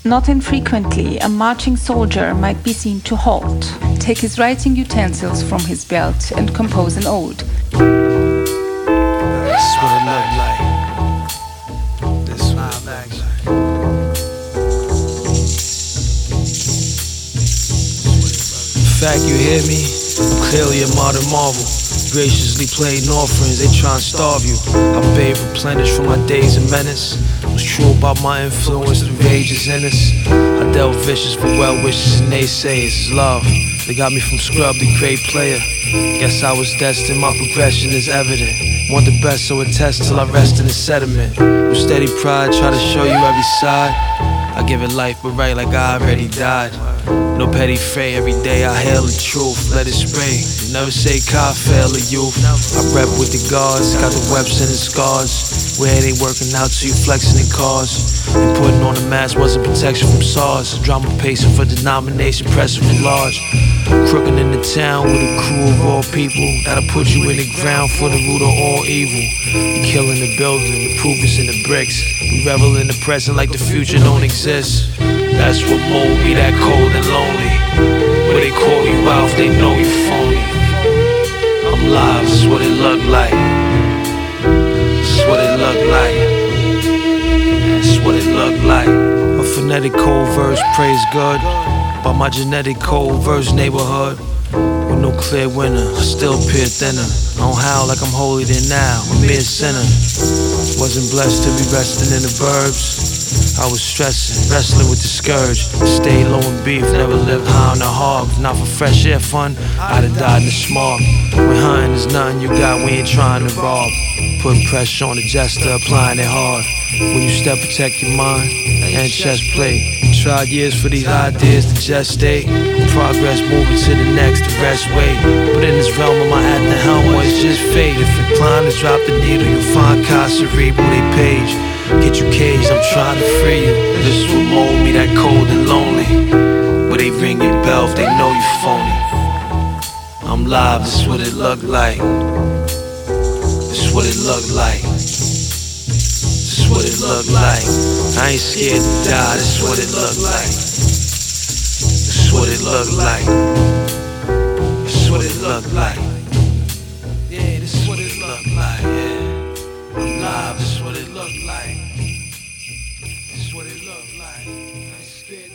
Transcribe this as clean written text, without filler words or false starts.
Not infrequently, a marching soldier might be seen to halt, take his writing utensils from his belt, and compose an ode. That's what it look like. This live action. The fact you hear me, I'm clearly a modern marvel. Graciously playing offerings, they try and starve you. I bathe replenished from my days of menace. Was true about my influence, the rage is in us. I dealt vicious for well wishes and naysayers. It's love, they got me from scrub to great player. Guess I was destined, my progression is evident. Want the best, so attest till I rest in the sediment. With steady pride, try to show you every side. I give it life, but right like I already died. No petty fray, every day I hail the truth, let it spray. Never say God fail a youth. I rep with the guards, got the webs and the scars. Where it ain't working out, so you flexing in cars. And putting on a mask wasn't protection from SARS. Drama pacing for denomination, pressing for large. Crooking in the town with a crew of raw people that'll put you in the ground for the root of all evil. We killing the building, the proof is in the bricks. We revel in the present like the future don't exist. That's what mold me that cold and lonely. Where they call you out if they know you phony. I'm live, that's what it look like. That's what it look like. That's what it look like. A phonetic cold verse, praise God. By my genetic cold verse neighborhood. With no clear winner, I still appear thinner. I don't howl like I'm holier than now, I'm a mere sinner. Wasn't blessed to be resting in the burbs. I was stressing, wrestling with the scourge. Stayed low in beef, never lived high on the hog. If not for fresh air fun, I'd have died in the smog. When hunting is nothing you got, we ain't trying to rob. Putting pressure on the jester, applying it hard. When you step, protect your mind and chest plate. Tried years for these ideas to gestate. Progress moving to the next, the rest wait. But in this realm, am I at the helm or it's just fate? If inclined to drop the needle, you'll find Casa cerebral, they page. Get you caged, I'm trying to free you. This will mold me that cold and lonely. Where they ring your bell if they know you phony. I'm live, this what it look like. This what it look like. This what it look like. I ain't scared to die, this what it look like. This what it look like. This what it look like. Yeah, this is what it look like, yeah. I'm live, this is what it look like. This is what it look like.